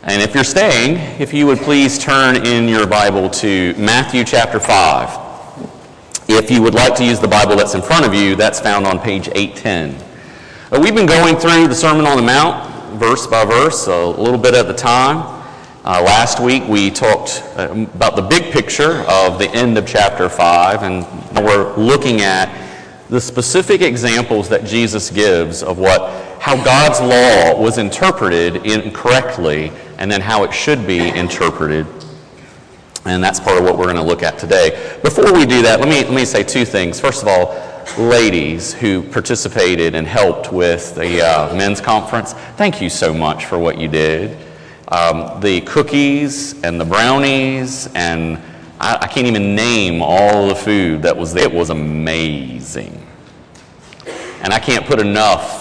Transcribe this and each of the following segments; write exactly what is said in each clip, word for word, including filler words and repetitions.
And if you're staying, if you would please turn in your Bible to Matthew chapter five. If you would like to use the Bible that's in front of you, that's found on page eight ten. Uh, we've been going through the Sermon on the Mount, verse by verse, a little bit at a time. Uh, last week we talked uh, about the big picture of the end of chapter five, and we're looking at the specific examples that Jesus gives of what how God's law was interpreted incorrectly, and then how it should be interpreted. And that's part of what we're going to look at today. Before we do that, let me let me say two things. First of all, ladies who participated and helped with the uh, men's conference, thank you so much for what you did. Um, the cookies and the brownies, and I, I can't even name all the food that was there. It was amazing. And I can't put enough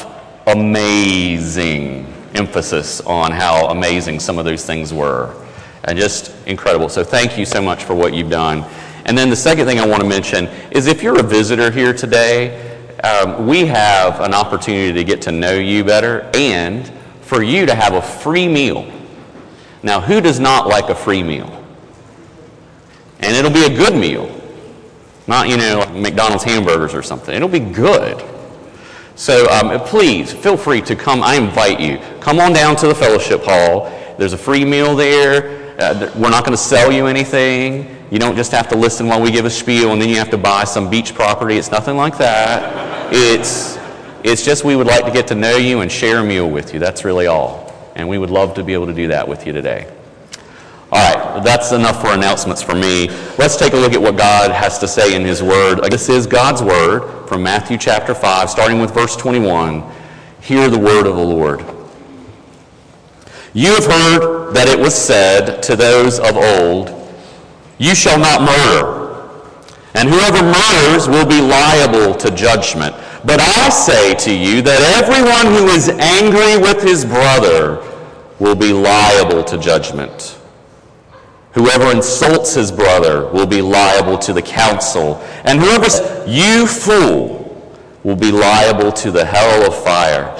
amazing emphasis on how amazing some of those things were. And just incredible. So thank you so much for what you've done. And then the second thing I want to mention is if you're a visitor here today, um, we have an opportunity to get to know you better and for you to have a free meal. Now, who does not like a free meal? And it'll be a good meal. Not, you know, like McDonald's hamburgers or something. It'll be good. So um, please, feel free to come. I invite you. Come on down to the fellowship hall. There's a free meal there. Uh, we're not going to sell you anything. You don't just have to listen while we give a spiel and then you have to buy some beach property. It's nothing like that. It's, it's just we would like to get to know you and share a meal with you. That's really all. And we would love to be able to do that with you today. All right, that's enough for announcements for me. Let's take a look at what God has to say in His Word. This is God's Word from Matthew chapter five, starting with verse twenty-one. Hear the word of the Lord. You have heard that it was said to those of old, you shall not murder, and whoever murders will be liable to judgment. But I say to you that everyone who is angry with his brother will be liable to judgment. Whoever insults his brother will be liable to the council, and whoever says, you fool, will be liable to the hell of fire.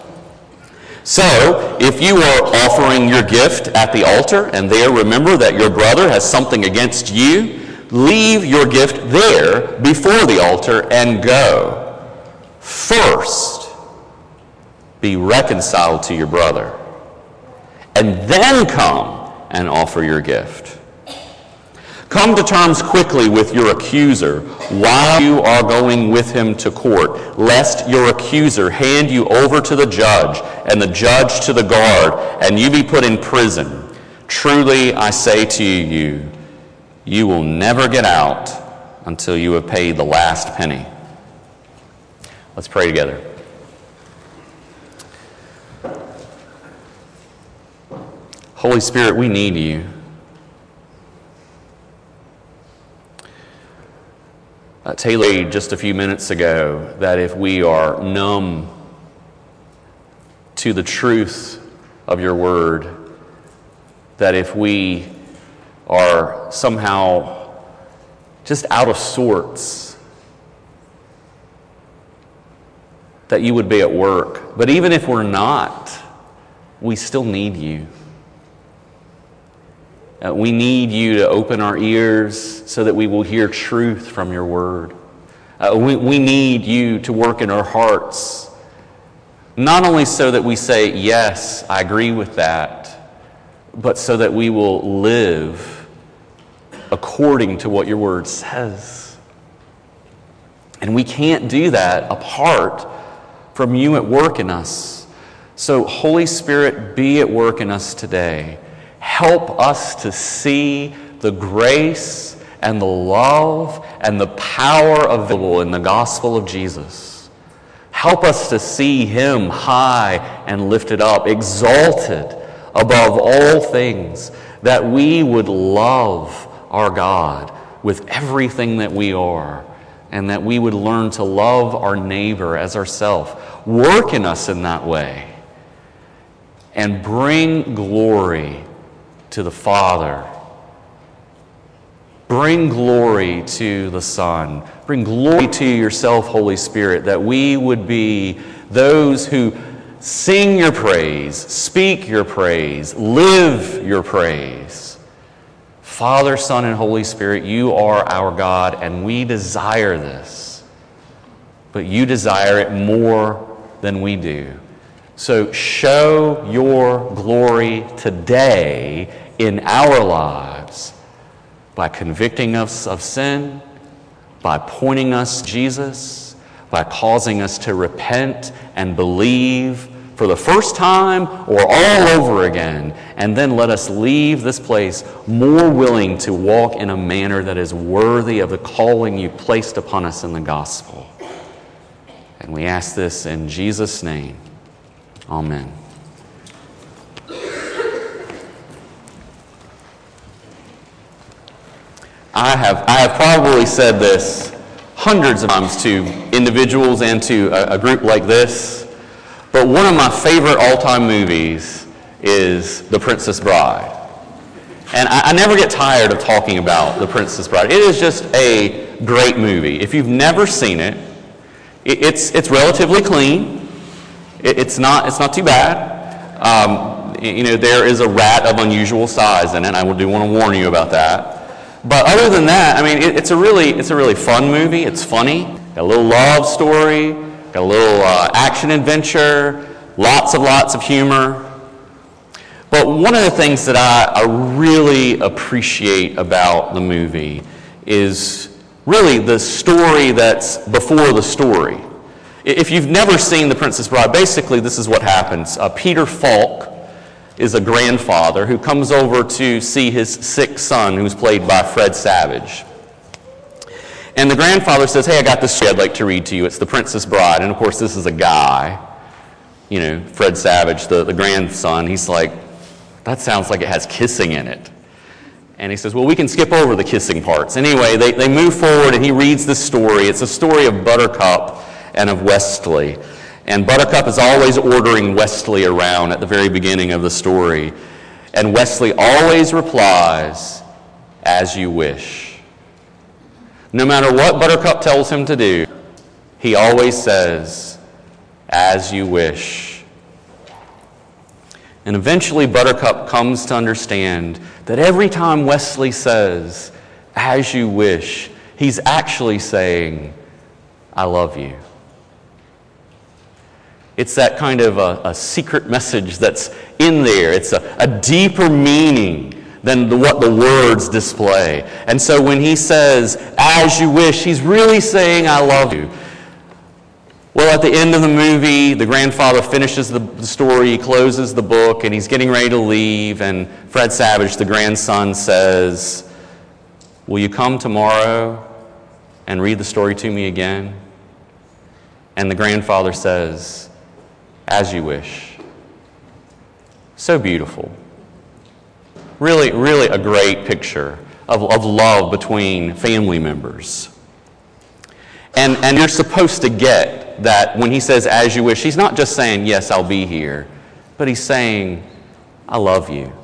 So, if you are offering your gift at the altar, and there remember that your brother has something against you, leave your gift there before the altar and go. First, be reconciled to your brother, and then come and offer your gift. Come to terms quickly with your accuser while you are going with him to court, lest your accuser hand you over to the judge, and the judge to the guard, and you be put in prison. Truly, I say to you, you will never get out until you have paid the last penny. Let's pray together. Holy Spirit, we need you. Uh, Taylor, just a few minutes ago, that if we are numb to the truth of your word, that if we are somehow just out of sorts, that you would be at work. But even if we're not, we still need you. Uh, we need you to open our ears so that we will hear truth from your word. Uh, we, we need you to work in our hearts, not only so that we say, yes, I agree with that, but so that we will live according to what your word says. And we can't do that apart from you at work in us. So, Holy Spirit, be at work in us today. Help us to see the grace and the love and the power available in the gospel of Jesus. Help us to see him high and lifted up, exalted above all things, that we would love our God with everything that we are, and that we would learn to love our neighbor as ourselves. Work in us in that way, and bring glory to the Father. Bring glory to the Son. Bring glory to yourself, Holy Spirit, that we would be those who sing your praise, speak your praise, live your praise. Father, Son, and Holy Spirit, you are our God, and we desire this. But you desire it more than we do. So show your glory today in our lives by convicting us of sin, by pointing us to Jesus, by causing us to repent and believe for the first time or all over again, and then let us leave this place more willing to walk in a manner that is worthy of the calling you placed upon us in the gospel. And we ask this in Jesus' name. Amen. I have, I have probably said this hundreds of times to individuals and to a, a group like this, but one of my favorite all-time movies is The Princess Bride. And I, I never get tired of talking about The Princess Bride. It is just a great movie. If you've never seen it, it it's, it's relatively clean. It's not, it's not too bad. Um, you know, there is a rat of unusual size in it. I do want to warn you about that. But other than that, I mean, it, it's a really, it's a really fun movie. It's funny. Got a little love story. Got a little uh, action adventure. Lots and lots of humor. But one of the things that I, I really appreciate about the movie is really the story that's before the story. If you've never seen The Princess Bride, basically this is what happens. Uh, Peter Falk is a grandfather who comes over to see his sick son, who's played by Fred Savage. And the grandfather says, hey, I got this story I'd like to read to you. It's The Princess Bride. And of course, this is a guy, you know, Fred Savage, the, the grandson. He's like, that sounds like it has kissing in it. And he says, well, we can skip over the kissing parts. Anyway, they, they move forward and he reads the story. It's a story of Buttercup and of Westley. And Buttercup is always ordering Westley around at the very beginning of the story. And Westley always replies, as you wish. No matter what Buttercup tells him to do, he always says, as you wish. And eventually Buttercup comes to understand that every time Westley says, as you wish, he's actually saying, I love you. It's that kind of a, a secret message that's in there. It's a, a deeper meaning than the, what the words display. And so when he says, as you wish, he's really saying, I love you. Well, at the end of the movie, the grandfather finishes the, the story, he closes the book, and he's getting ready to leave, and Fred Savage, the grandson, says, will you come tomorrow and read the story to me again? And the grandfather says, as you wish. So beautiful. Really, really a great picture of, of love between family members. And, and you're supposed to get that when he says, as you wish, he's not just saying, yes, I'll be here, but he's saying, I love you.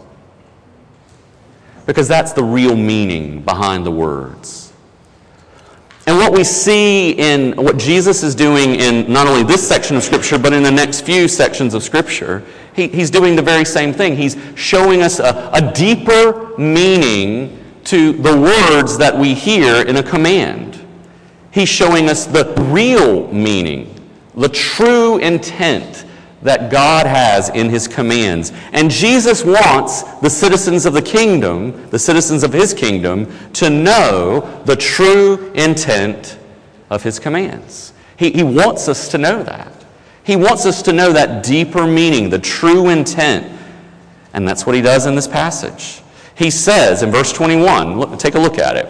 Because that's the real meaning behind the words. And what we see in what Jesus is doing in not only this section of Scripture, but in the next few sections of Scripture, he, he's doing the very same thing. He's showing us a, a deeper meaning to the words that we hear in a command. He's showing us the real meaning, the true intent that God has in his commands. And Jesus wants the citizens of the kingdom, the citizens of his kingdom, to know the true intent of his commands. He, he wants us to know that. He wants us to know that deeper meaning, the true intent. And that's what he does in this passage. He says in verse twenty-one, look, take a look at it.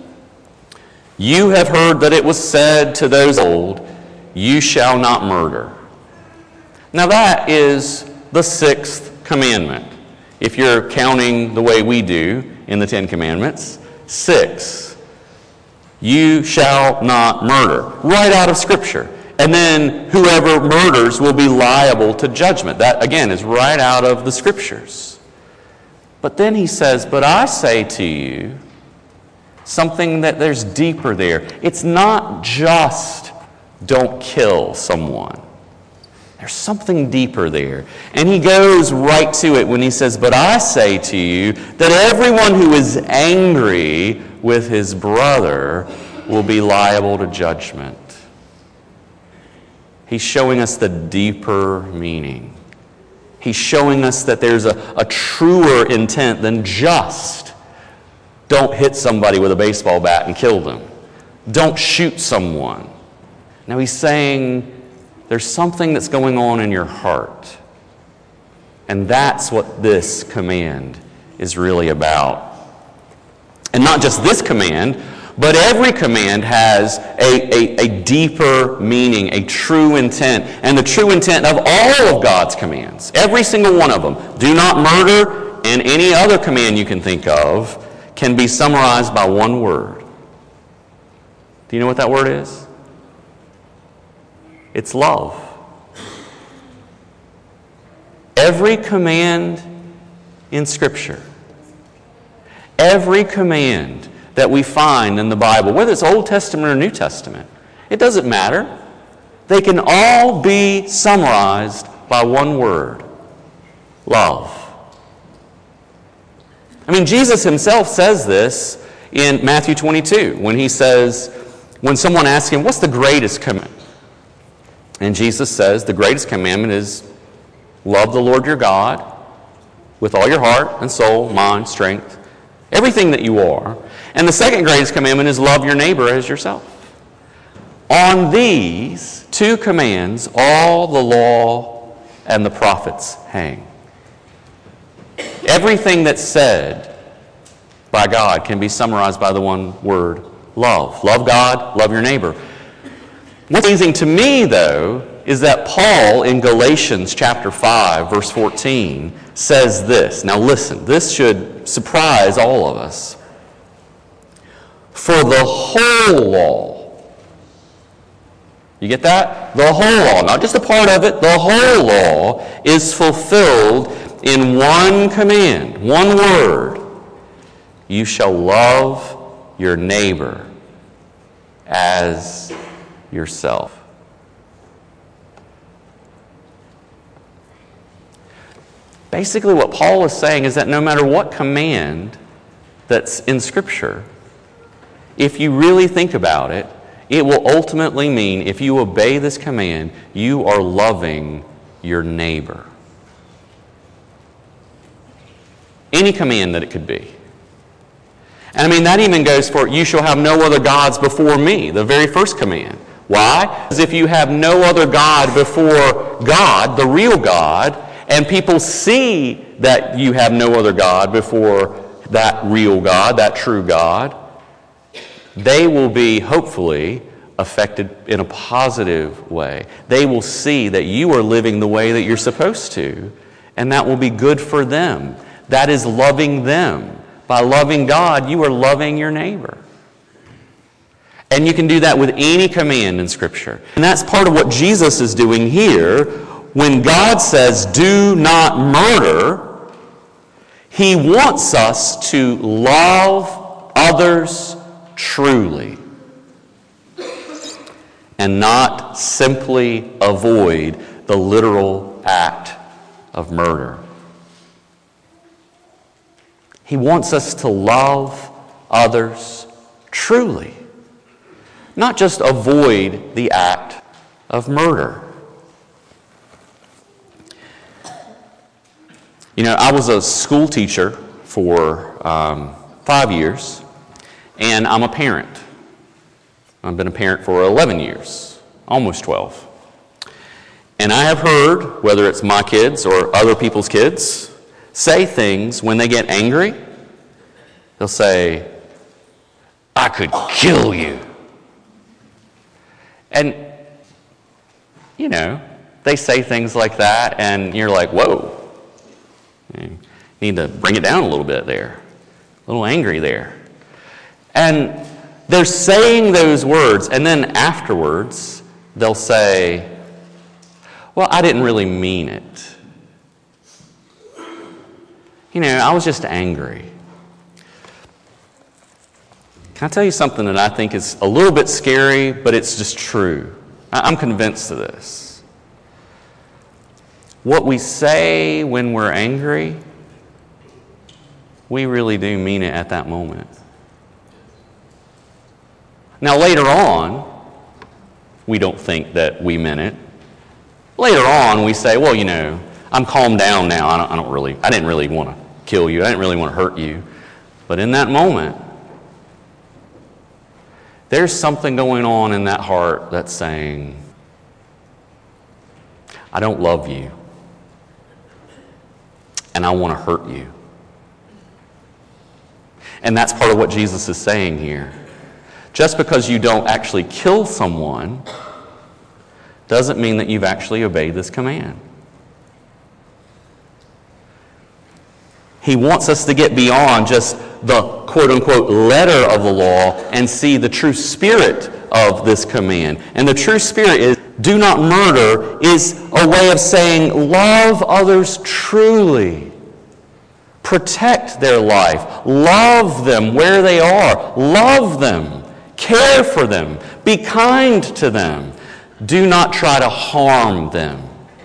You have heard that it was said to those old, you shall not murder. Now that is the sixth commandment. If you're counting the way we do in the Ten Commandments, six. You shall not murder. Right out of Scripture. And then whoever murders will be liable to judgment. That, again, is right out of the Scriptures. But then he says, but I say to you, something that there's deeper there. It's not just don't kill someone. There's something deeper there. And he goes right to it when he says, "But I say to you that everyone who is angry with his brother will be liable to judgment." He's showing us the deeper meaning. He's showing us that there's a, a truer intent than just don't hit somebody with a baseball bat and kill them. Don't shoot someone. Now he's saying there's something that's going on in your heart. And that's what this command is really about. And not just this command, but every command has a, a, a deeper meaning, a true intent. And the true intent of all of God's commands, every single one of them, do not murder, and any other command you can think of, can be summarized by one word. Do you know what that word is? It's love. Every command in Scripture, every command that we find in the Bible, whether it's Old Testament or New Testament, it doesn't matter. They can all be summarized by one word: love. I mean, Jesus himself says this in Matthew twenty-two when he says, when someone asks him, what's the greatest commandment? And Jesus says, the greatest commandment is love the Lord your God with all your heart and soul, mind, strength, everything that you are. And the second greatest commandment is love your neighbor as yourself. On these two commands, all the law and the prophets hang. Everything that's said by God can be summarized by the one word, love. Love God, love your neighbor. What's amazing to me, though, is that Paul in Galatians chapter five, verse fourteen, says this. Now listen, this should surprise all of us. For the whole law, you get that? The whole law, not just a part of it, the whole law is fulfilled in one command, one word. You shall love your neighbor as yourself. Basically, what Paul is saying is that no matter what command that's in Scripture, if you really think about it, it will ultimately mean, if you obey this command, you are loving your neighbor. Any command that it could be. And I mean, that even goes for, you shall have no other gods before me, the very first command. Why? Because if you have no other God before God, the real God, and people see that you have no other God before that real God, that true God, they will be, hopefully, affected in a positive way. They will see that you are living the way that you're supposed to, and that will be good for them. That is loving them. By loving God, you are loving your neighbor. And you can do that with any command in Scripture. And that's part of what Jesus is doing here. When God says, do not murder, He wants us to love others truly and not simply avoid the literal act of murder. He wants us to love others truly, not just avoid the act of murder. You know, I was a school teacher for um, five years, and I'm a parent. I've been a parent for eleven years, almost twelve. And I have heard, whether it's my kids or other people's kids, say things when they get angry. They'll say, I could kill you. And, you know, they say things like that, and you're like, whoa. You need to bring it down a little bit there. A little angry there. And they're saying those words, and then afterwards, they'll say, well, I didn't really mean it. You know, I was just angry. Can I tell you something that I think is a little bit scary, but it's just true? I'm convinced of this. what we say when we're angry, we really do mean it at that moment. Now, later on, we don't think that we meant it. Later on, we say, well, you know, I'm calmed down now. I don't, I don't really, I didn't really want to kill you. I didn't really want to hurt you. But in that moment, there's something going on in that heart that's saying, I don't love you, and I want to hurt you. And that's part of what Jesus is saying here. Just because you don't actually kill someone doesn't mean that you've actually obeyed this command. He wants us to get beyond just the quote-unquote letter of the law and see the true spirit of this command. And the true spirit is, do not murder, is a way of saying love others truly. Protect their life. Love them where they are. Love them. Care for them. Be kind to them. Do not try to harm them.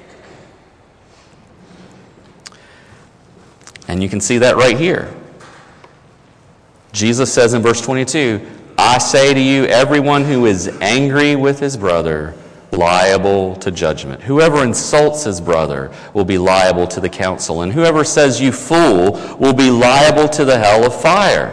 And you can see that right here. Jesus says in verse twenty-two, I say to you, everyone who is angry with his brother, liable to judgment. Whoever insults his brother will be liable to the council, and whoever says you fool will be liable to the hell of fire.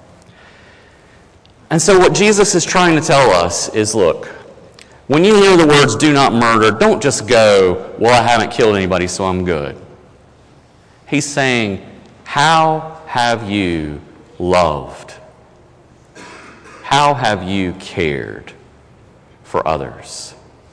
And so what Jesus is trying to tell us is, look, when you hear the words do not murder, don't just go, well, I haven't killed anybody, so I'm good. He's saying, how have you loved? How have you cared for others?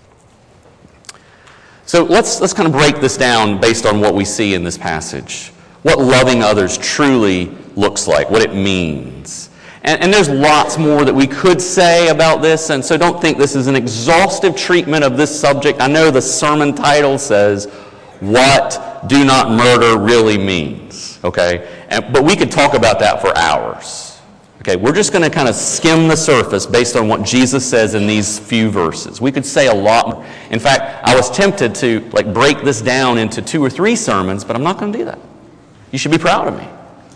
So let's, let's kind of break this down based on what we see in this passage. What loving others truly looks like, what it means. And, and there's lots more that we could say about this, and so don't think this is an exhaustive treatment of this subject. I know the sermon title says, what do not murder really means, okay? And, but we could talk about that for hours. Okay, we're just going to kind of skim the surface based on what Jesus says in these few verses. We could say a lot more. In fact, I was tempted to like break this down into two or three sermons, but I'm not going to do that. You should be proud of me.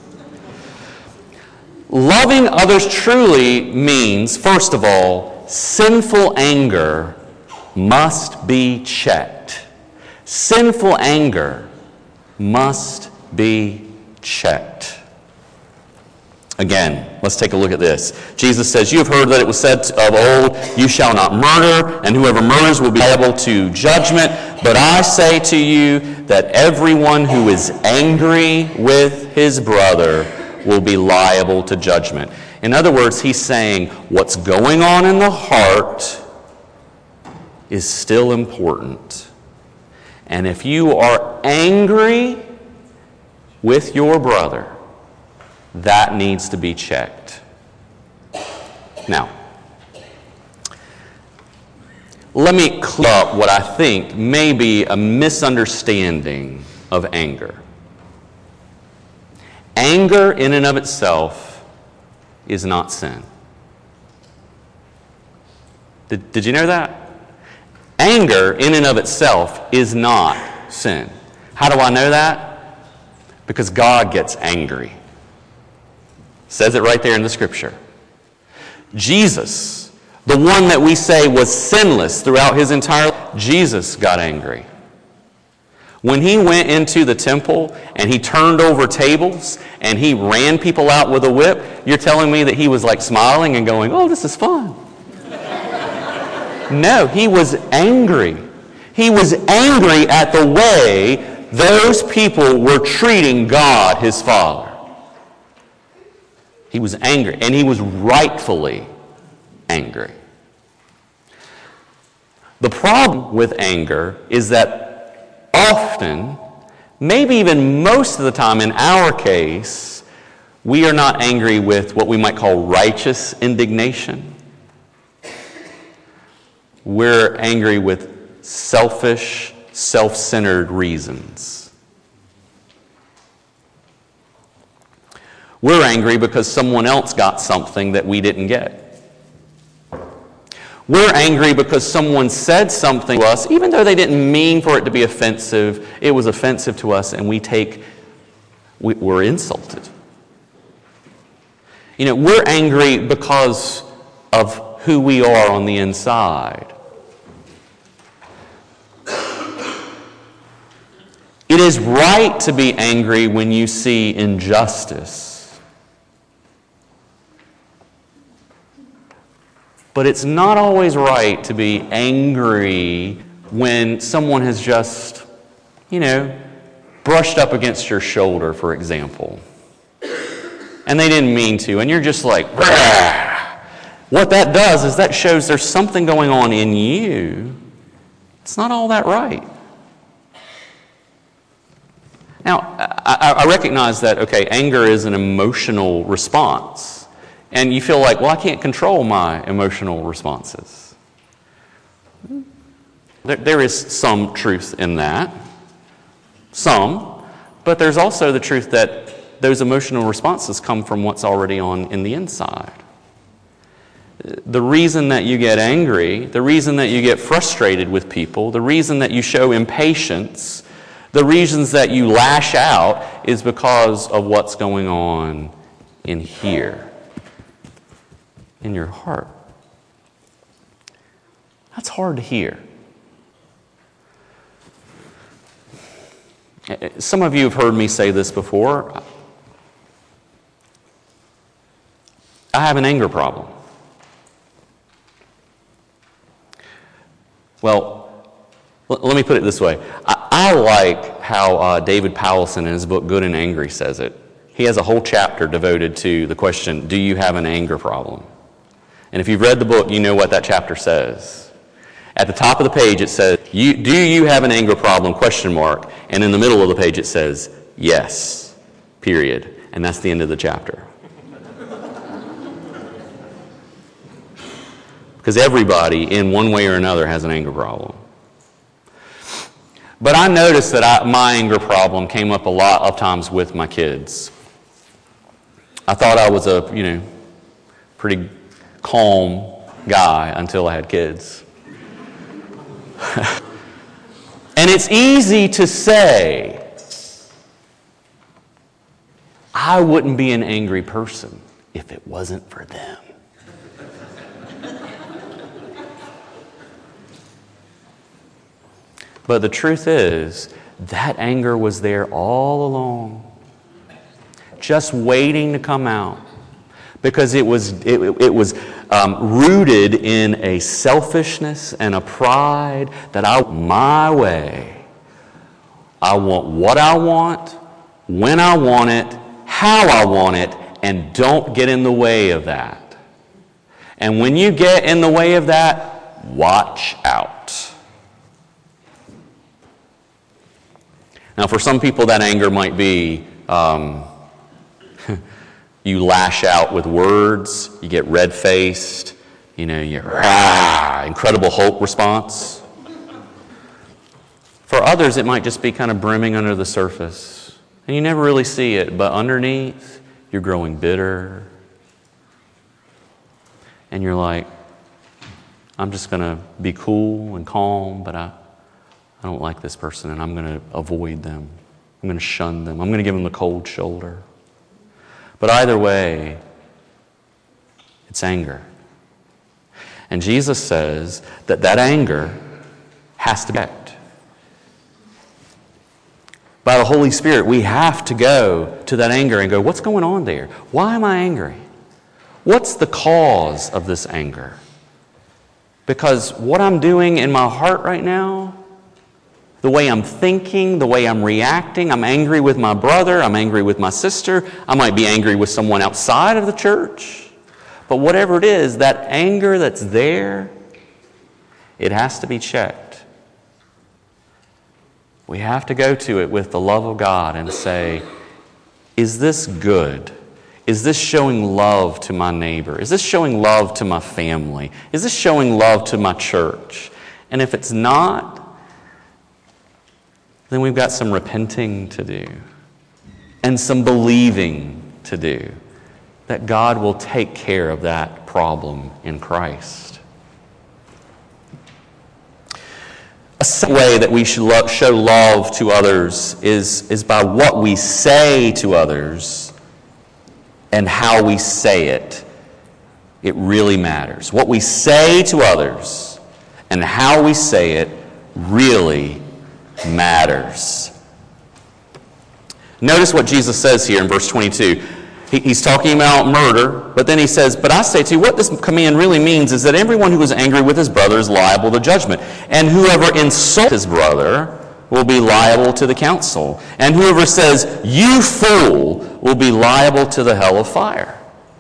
Loving others truly means, first of all, sinful anger must be checked. Sinful anger must be checked. Again, let's take a look at this. Jesus says, you have heard that it was said of old, you shall not murder, and whoever murders will be liable to judgment. But I say to you that everyone who is angry with his brother will be liable to judgment. In other words, he's saying what's going on in the heart is still important. And if you are angry with your brother, that needs to be checked. Now, let me clear up what I think may be a misunderstanding of anger. Anger in and of itself is not sin. Did, did you know that? Anger in and of itself is not sin. How do I know that? Because God gets angry. Says it right there in the scripture. Jesus, the one that we say was sinless throughout his entire life, Jesus got angry. When he went into the temple and he turned over tables and he ran people out with a whip, you're telling me that he was like smiling and going, oh, this is fun. No, he was angry. He was angry at the way those people were treating God, his Father. He was angry, and he was rightfully angry. The problem with anger is that often, maybe even most of the time in our case, we are not angry with what we might call righteous indignation. We're angry with selfish, self-centered reasons. We're angry because someone else got something that we didn't get. We're angry because someone said something to us, even though they didn't mean for it to be offensive. It was offensive to us, and we take, we, we're insulted. You know, we're angry because of who we are on the inside. It is right to be angry when you see injustice. But it's not always right to be angry when someone has just, you know, brushed up against your shoulder, for example. And they didn't mean to, and you're just like, rah! What that does is that shows there's something going on in you. It's not all that right. Now, I, I recognize that, okay, anger is an emotional response. And you feel like, well, I can't control my emotional responses. There, there is some truth in that. Some. But there's also the truth that those emotional responses come from what's already on in the inside. The reason that you get angry, the reason that you get frustrated with people, the reason that you show impatience, the reasons that you lash out is because of what's going on in here, in your heart. That's hard to hear. Some of you have heard me say this before. I have an anger problem. Well, let me put it this way. I, I like how uh, David Powelson in his book Good and Angry says it. He has a whole chapter devoted to the question, do you have an anger problem? And if you've read the book, you know what that chapter says. At the top of the page it says, you, do you have an anger problem, question mark. And in the middle of the page it says, yes, period. And that's the end of the chapter. Because everybody, in one way or another, has an anger problem. But I noticed that I, my anger problem came up a lot of times with my kids. I thought I was a, you know, pretty calm guy until I had kids. And it's easy to say, I wouldn't be an angry person if it wasn't for them. But the truth is, that anger was there all along, just waiting to come out, because it was it, it was um, rooted in a selfishness and a pride that I my way. I want what I want, when I want it, how I want it, and don't get in the way of that. And when you get in the way of that, watch out. Now, for some people, that anger might be um, you lash out with words, you get red-faced, you know, you rah, incredible Hulk response. For others, it might just be kind of brimming under the surface, and you never really see it, but underneath, you're growing bitter, and you're like, I'm just going to be cool and calm, but I I don't like this person, and I'm going to avoid them. I'm going to shun them. I'm going to give them the cold shoulder. But either way, it's anger. And Jesus says that that anger has to be checked. By the Holy Spirit, we have to go to that anger and go, what's going on there? Why am I angry? What's the cause of this anger? Because what I'm doing in my heart right now, the way I'm thinking, the way I'm reacting, I'm angry with my brother, I'm angry with my sister, I might be angry with someone outside of the church. But whatever it is, that anger that's there, it has to be checked. We have to go to it with the love of God and say, is this good? Is this showing love to my neighbor? Is this showing love to my family? Is this showing love to my church? And if it's not, then we've got some repenting to do and some believing to do that God will take care of that problem in Christ. A second way that we should lo- show love to others is, is by what we say to others and how we say it. It really matters. What we say to others and how we say it really matters. Notice what Jesus says here in verse twenty-two. He, he's talking about murder, but then he says, but I say to you, what this command really means is that everyone who is angry with his brother is liable to judgment. And whoever insults his brother will be liable to the council. And whoever says, you fool, will be liable to the hell of fire.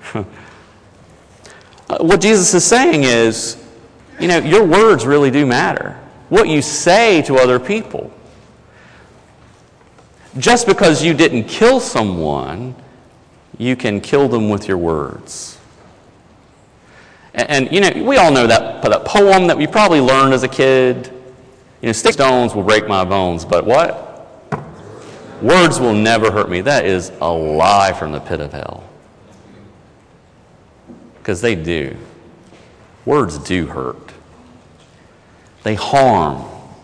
What Jesus is saying is, you know, your words really do matter. What you say to other people. Just because you didn't kill someone, you can kill them with your words. And, and you know, we all know that, that poem that we probably learned as a kid. You know, sticks and stones will break my bones, but what? Words will never hurt me. That is a lie from the pit of hell. Because they do. Words do hurt. They harm.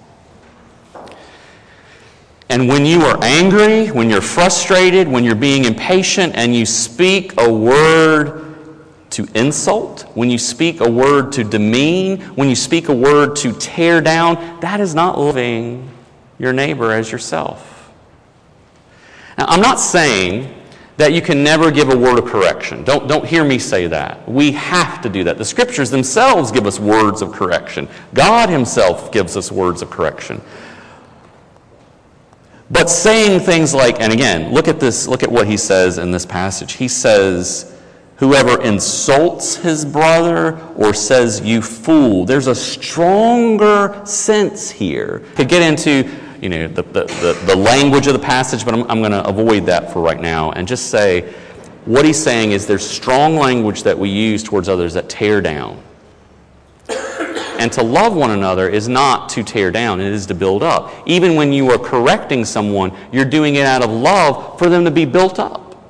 And when you are angry, when you're frustrated, when you're being impatient, and you speak a word to insult, when you speak a word to demean, when you speak a word to tear down, that is not loving your neighbor as yourself. Now, I'm not saying that you can never give a word of correction. Don't, don't hear me say that. We have to do that. The Scriptures themselves give us words of correction. God Himself gives us words of correction. But saying things like, and again, look at this, look at what he says in this passage. He says, whoever insults his brother or says, you fool. There's a stronger sense here. Could get into, you know, the, the, the, the language of the passage, but I'm, I'm going to avoid that for right now and just say, what he's saying is there's strong language that we use towards others that tear down. And to love one another is not to tear down, it is to build up. Even when you are correcting someone, you're doing it out of love for them to be built up.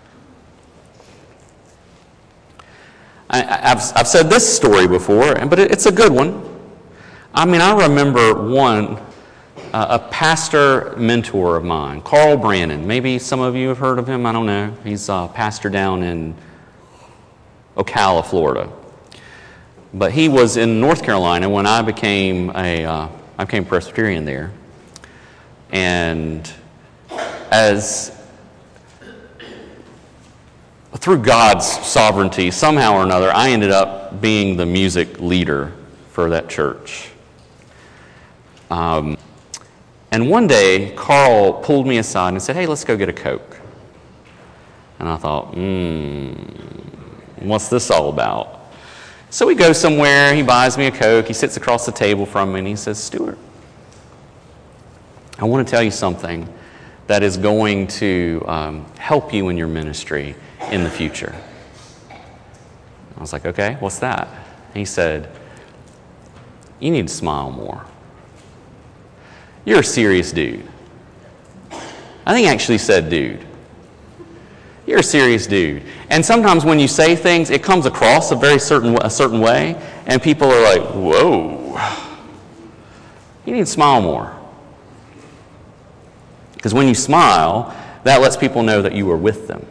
I, I've, I've said this story before, but it, it's a good one. I mean, I remember one, uh, a pastor mentor of mine, Carl Brannon. Maybe some of you have heard of him, I don't know. He's a pastor down in Ocala, Florida. But he was in North Carolina when I became a uh, I became Presbyterian there, and as through God's sovereignty, somehow or another, I ended up being the music leader for that church. Um, and one day, Carl pulled me aside and said, "Hey, let's go get a Coke." And I thought, "Hmm, what's this all about?" So we go somewhere, he buys me a Coke, he sits across the table from me and he says, "Stuart, I want to tell you something that is going to um, help you in your ministry in the future." I was like, "Okay, what's that?" He said, "You need to smile more. You're a serious dude." I think he actually said dude. You're a serious dude. And sometimes when you say things, it comes across a very certain a certain way, and people are like, "Whoa, you need to smile more." Because when you smile, that lets people know that you are with them.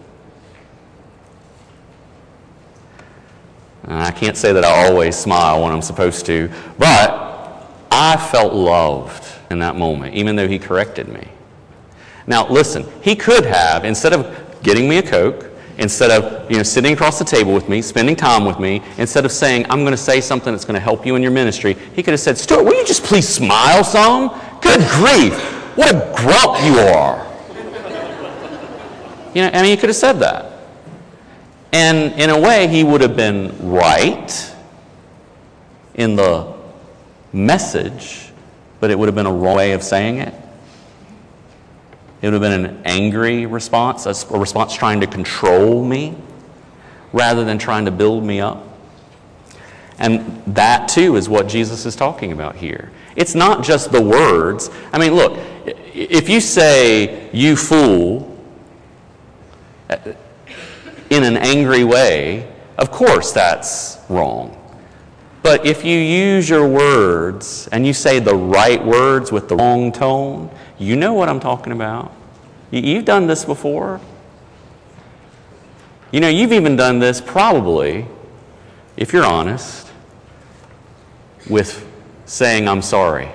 And I can't say that I always smile when I'm supposed to, but I felt loved in that moment, even though he corrected me. Now, listen, he could have, instead of getting me a Coke, instead of, you know, sitting across the table with me, spending time with me, instead of saying, "I'm going to say something that's going to help you in your ministry," he could have said, "Stuart, will you just please smile some? Good grief, what a grump you are." You know, I mean, he could have said that. And in a way, he would have been right in the message, but it would have been a wrong way of saying it. It would have been an angry response, a response trying to control me rather than trying to build me up. And that, too, is what Jesus is talking about here. It's not just the words. I mean, look, if you say, "You fool," in an angry way, of course that's wrong. But if you use your words and you say the right words with the wrong tone, you know what I'm talking about. You've done this before. You know, you've even done this probably, if you're honest, with saying I'm sorry.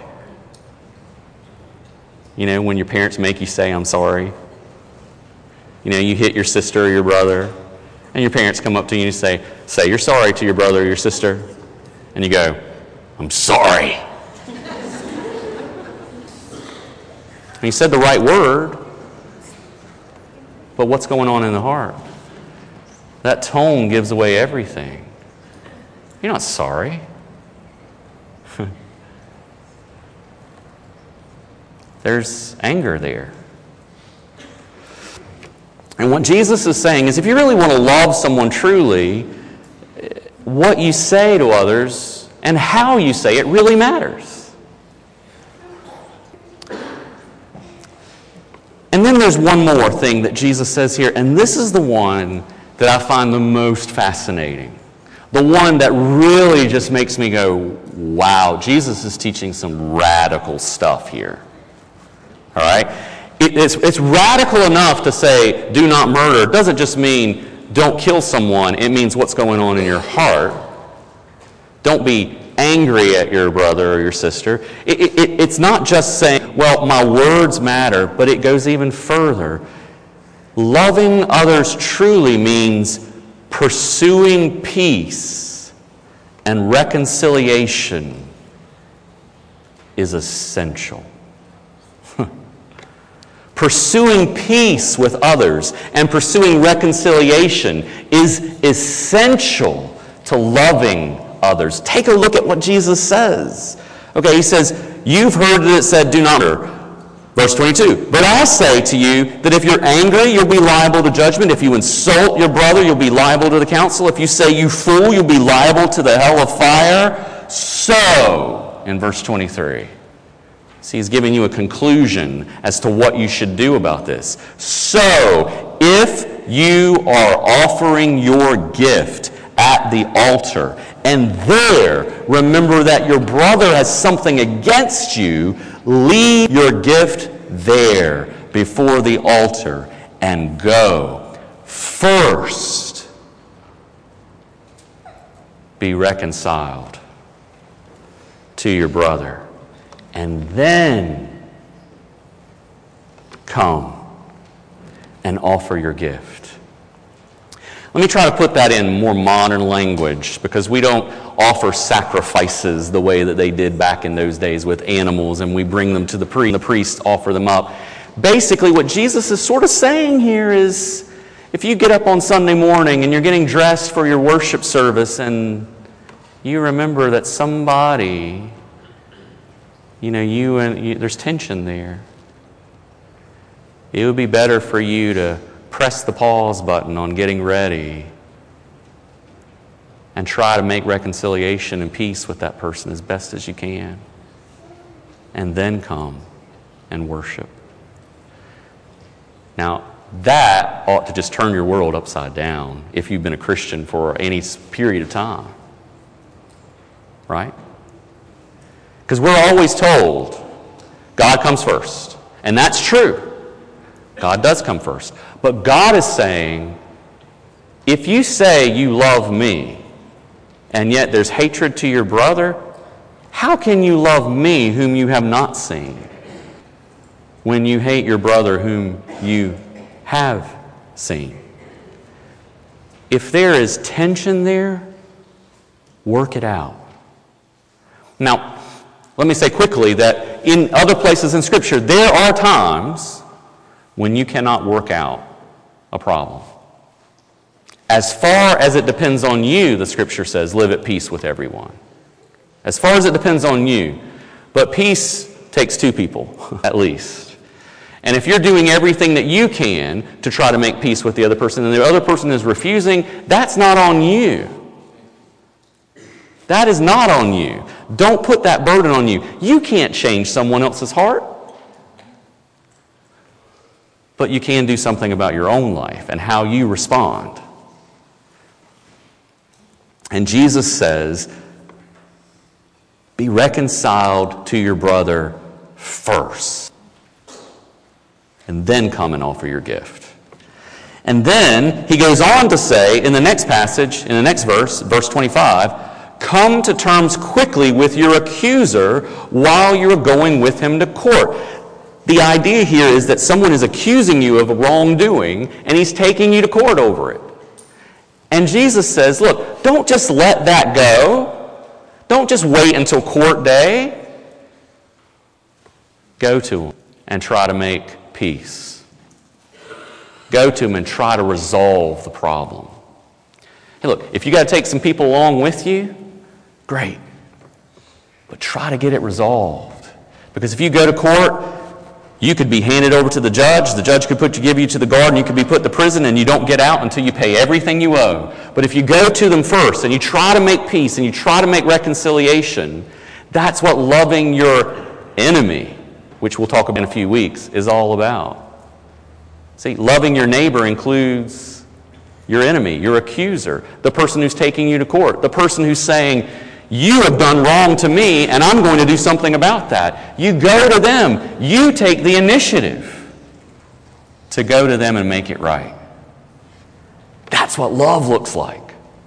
You know, when your parents make you say I'm sorry. You know, you hit your sister or your brother, and your parents come up to you and say, say you're sorry to your brother or your sister. And you go, I'm sorry. And you said the right word, but what's going on in the heart? That tone gives away everything. You're not sorry. There's anger there. And what Jesus is saying is if you really want to love someone truly, what you say to others and how you say it really matters. And then there's one more thing that Jesus says here, and this is the one that I find the most fascinating. The one that really just makes me go, wow, Jesus is teaching some radical stuff here. All right? It, it's, it's radical enough to say, do not murder. It doesn't just mean don't kill someone. It means what's going on in your heart. Don't be angry at your brother or your sister. It, it, it's not just saying, well, my words matter, but it goes even further. Loving others truly means pursuing peace and reconciliation is essential. Pursuing peace with others and pursuing reconciliation is essential to loving others. Take a look at what Jesus says. Okay, he says, you've heard that it said, do not murder. Verse twenty-two, but I say to you that if you're angry, you'll be liable to judgment. If you insult your brother, you'll be liable to the council. If you say, you fool, you'll be liable to the hell of fire. So, in verse twenty-three, see, he's giving you a conclusion as to what you should do about this. So, if you are offering your gift at the altar, and there remember that your brother has something against you, leave your gift there before the altar and go. First, be reconciled to your brother, and then come and offer your gift. Let me try to put that in more modern language, because we don't offer sacrifices the way that they did back in those days with animals, and we bring them to the priest. The priests offer them up. Basically, what Jesus is sort of saying here is, if you get up on Sunday morning and you're getting dressed for your worship service, and you remember that somebody, you know, you and you, there's tension there, it would be better for you to press the pause button on getting ready and try to make reconciliation and peace with that person as best as you can, and then come and worship. Now, that ought to just turn your world upside down if you've been a Christian for any period of time. Right? Because we're always told God comes first. And that's true. God does come first. But God is saying, if you say you love me, and yet there's hatred to your brother, how can you love me whom you have not seen when you hate your brother whom you have seen? If there is tension there, work it out. Now, let me say quickly that in other places in Scripture, there are times when you cannot work out a problem. As far as it depends on you, the Scripture says, live at peace with everyone. As far as it depends on you. But peace takes two people, at least. And if you're doing everything that you can to try to make peace with the other person, and the other person is refusing, that's not on you. That is not on you. Don't put that burden on you. You can't change someone else's heart. But you can do something about your own life and how you respond. And Jesus says, Be reconciled to your brother first, and then come and offer your gift. And then he goes on to say in the next passage, in the next verse, verse twenty-five, come to terms quickly with your accuser while you're going with him to court. The idea here is that someone is accusing you of wrongdoing, and he's taking you to court over it. And Jesus says, look, don't just let that go. Don't just wait until court day. Go to him and try to make peace. Go to him and try to resolve the problem. Hey, look, if you got to take some people along with you, great. But try to get it resolved. Because if you go to court, you could be handed over to the judge. The judge could put you, give you to the guard, and you could be put to prison, and you don't get out until you pay everything you owe. But if you go to them first, and you try to make peace, and you try to make reconciliation, that's what loving your enemy, which we'll talk about in a few weeks, is all about. See, loving your neighbor includes your enemy, your accuser, the person who's taking you to court, the person who's saying, you have done wrong to me, and I'm going to do something about that. You go to them. You take the initiative to go to them and make it right. That's what love looks like.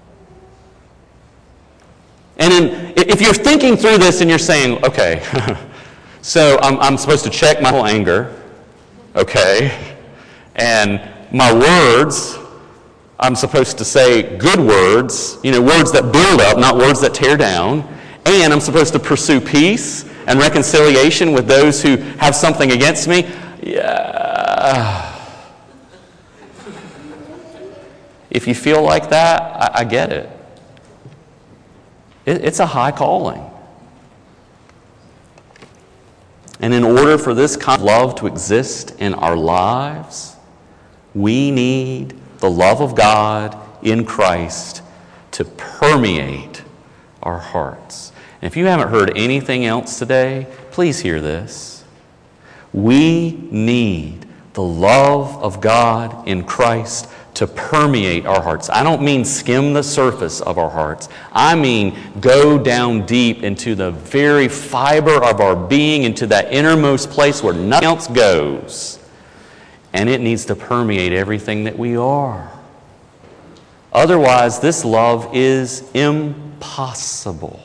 And in, if you're thinking through this and you're saying, okay, so I'm, I'm supposed to check my anger, okay, and my words, I'm supposed to say good words, you know, words that build up, not words that tear down. And I'm supposed to pursue peace and reconciliation with those who have something against me. Yeah. If you feel like that, I, I get it. it. It's a high calling. And in order for this kind of love to exist in our lives, we need the love of God in Christ to permeate our hearts. And if you haven't heard anything else today, please hear this. We need the love of God in Christ to permeate our hearts. I don't mean skim the surface of our hearts. I mean go down deep into the very fiber of our being, into that innermost place where nothing else goes. And it needs to permeate everything that we are. Otherwise, this love is impossible.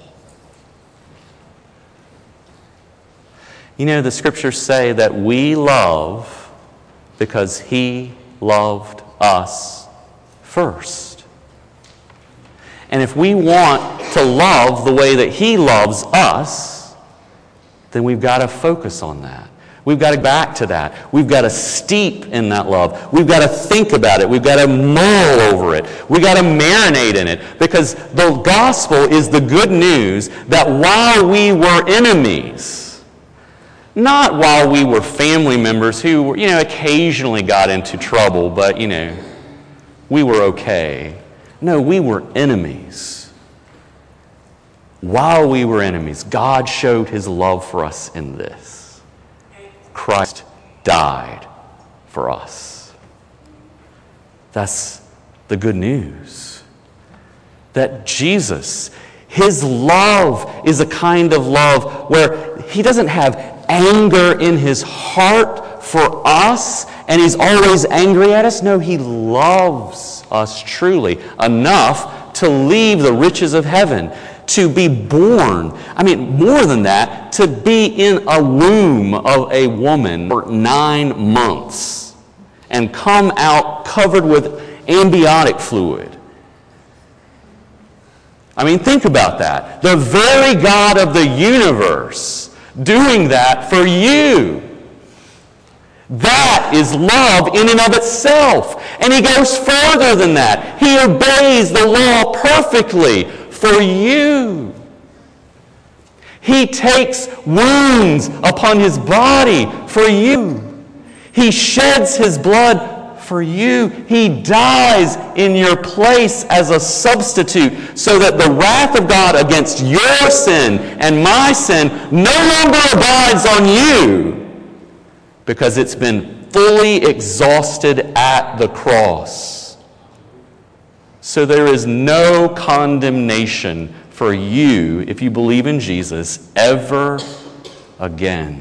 You know, the scriptures say that we love because He loved us first. And if we want to love the way that He loves us, then we've got to focus on that. We've got to go back to that. We've got to steep in that love. We've got to think about it. We've got to mull over it. We've got to marinate in it. Because the gospel is the good news that while we were enemies, not while we were family members who, you know, occasionally got into trouble, but, you know, we were okay. No, we were enemies. While we were enemies, God showed His love for us in this. Christ died for us. That's the good news. That Jesus, His love is a kind of love where He doesn't have anger in His heart for us and He's always angry at us. No, He loves us truly enough to leave the riches of heaven, to be born. I mean, more than that, to be in a womb of a woman for nine months and come out covered with amniotic fluid. I mean, think about that. The very God of the universe doing that for you. That is love in and of itself. And He goes further than that. He obeys the law perfectly for you. He takes wounds upon His body for you. He sheds His blood for you. He dies in your place as a substitute so that the wrath of God against your sin and my sin no longer abides on you because it's been fully exhausted at the cross. So there is no condemnation for you, if you believe in Jesus, ever again.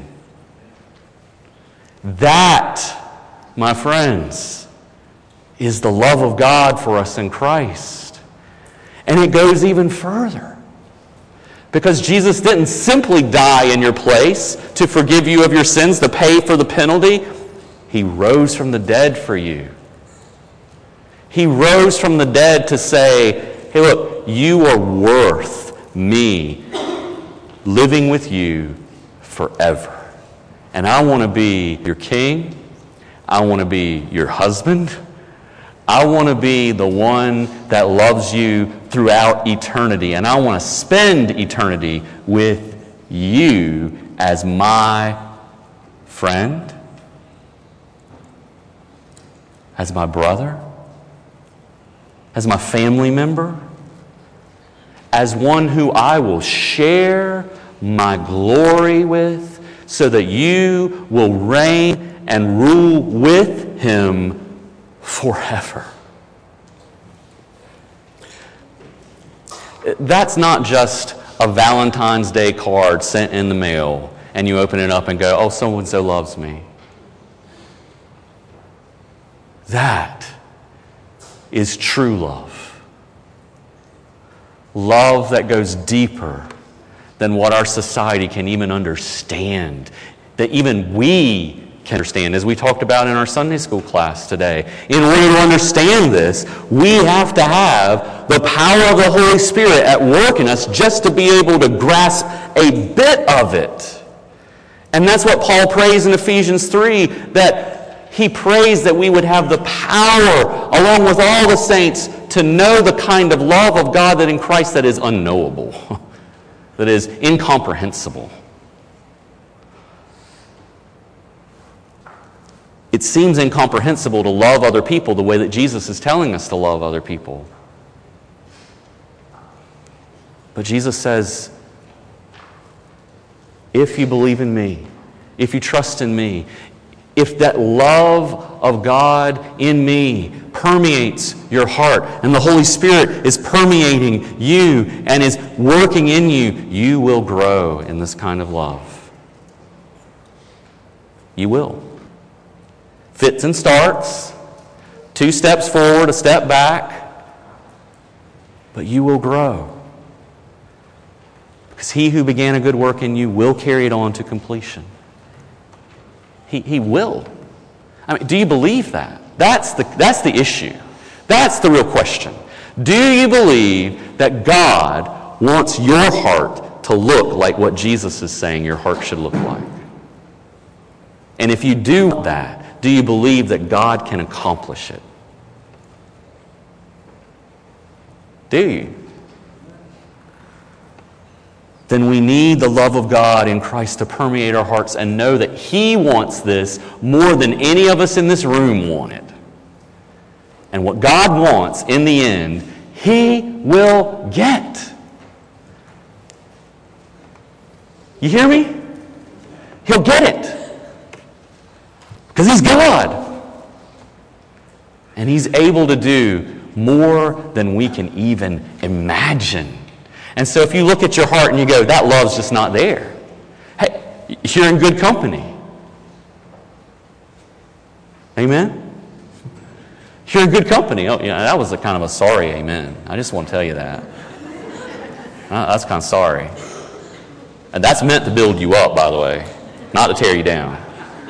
That, my friends, is the love of God for us in Christ. And it goes even further. Because Jesus didn't simply die in your place to forgive you of your sins, to pay for the penalty. He rose from the dead for you. He rose from the dead to say, hey, look, you are worth me living with you forever. And I want to be your king. I want to be your husband. I want to be the one that loves you throughout eternity. And I want to spend eternity with you as my friend, as my brother, as my family member, as one who I will share my glory with, so that you will reign and rule with him forever. That's not just a Valentine's Day card sent in the mail and you open it up and go, oh, so-and-so loves me. That is true love. Love that goes deeper than what our society can even understand, that even we can understand, as we talked about in our Sunday school class today. In order to understand this, we have to have the power of the Holy Spirit at work in us just to be able to grasp a bit of it. And that's what Paul prays in Ephesians three, that he prays that we would have the power, along with all the saints, to know the kind of love of God that in Christ that is unknowable, that is incomprehensible. It seems incomprehensible to love other people the way that Jesus is telling us to love other people. But Jesus says, if you believe in me, if you trust in me, if that love of God in me permeates your heart and the Holy Spirit is permeating you and is working in you, you will grow in this kind of love. You will. Fits and starts, two steps forward, a step back, but you will grow. Because he who began a good work in you will carry it on to completion. He, he will. I mean, do you believe that? That's the, that's the issue. That's the real question. Do you believe that God wants your heart to look like what Jesus is saying your heart should look like? And if you do that, do you believe that God can accomplish it? Do you? Then we need the love of God in Christ to permeate our hearts and know that he wants this more than any of us in this room want it. And what God wants in the end, he will get. You hear me? He'll get it. Because he's God. And he's able to do more than we can even imagine. And so if you look at your heart and you go, that love's just not there. Hey, you're in good company. Amen? You're in good company. Oh, yeah, that was a kind of a sorry amen. I just want to tell you that. Uh, that's kind of sorry. And that's meant to build you up, by the way, not to tear you down.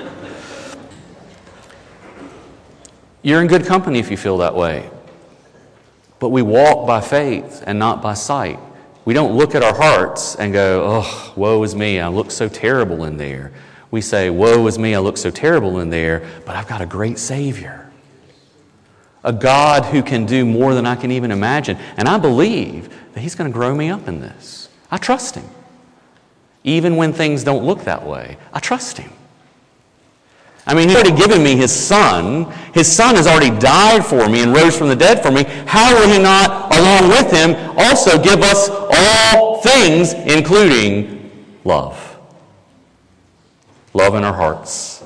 You're in good company if you feel that way. But we walk by faith and not by sight. We don't look at our hearts and go, oh, woe is me, I look so terrible in there. We say, woe is me, I look so terrible in there, but I've got a great Savior. A God who can do more than I can even imagine. And I believe that he's going to grow me up in this. I trust him. Even when things don't look that way, I trust him. I mean, he's already given me his son. His son has already died for me and rose from the dead for me. How will he not, along with him, also give us all things, including love? Love in our hearts.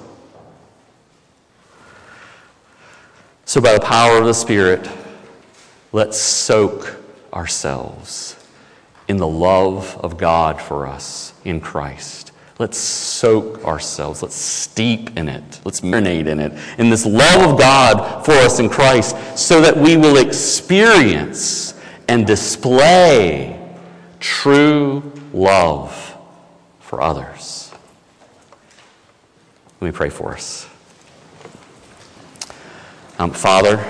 So by the power of the Spirit, let's soak ourselves in the love of God for us in Christ. Let's soak ourselves. Let's steep in it. Let's marinate in it, in this love of God for us in Christ, so that we will experience and display true love for others. Let me pray for us. Um, Father,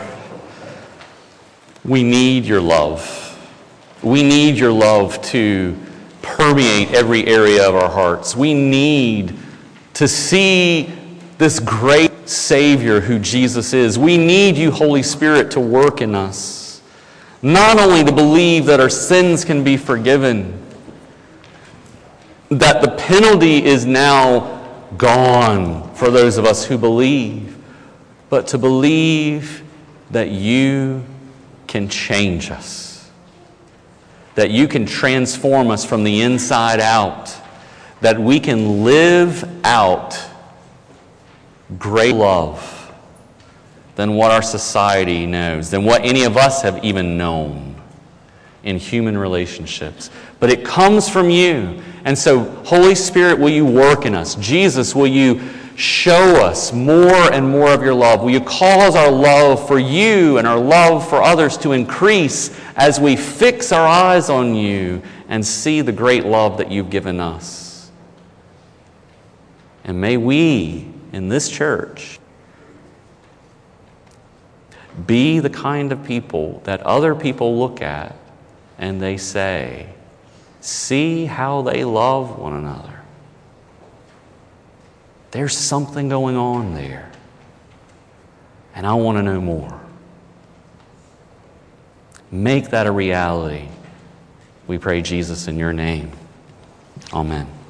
we need your love. We need your love to permeate every area of our hearts. We need to see this great Savior who Jesus is. We need you, Holy Spirit, to work in us. Not only to believe that our sins can be forgiven, that the penalty is now gone for those of us who believe, but to believe that you can change us. That you can transform us from the inside out, that we can live out great love than what our society knows, than what any of us have even known in human relationships. But it comes from you. And so, Holy Spirit, will you work in us? Jesus, will you show us more and more of your love? Will you cause our love for you and our love for others to increase as we fix our eyes on you and see the great love that you've given us? And may we, in this church, be the kind of people that other people look at and they say, see how they love one another. There's something going on there, and I want to know more. Make that a reality. We pray, Jesus, in your name. Amen.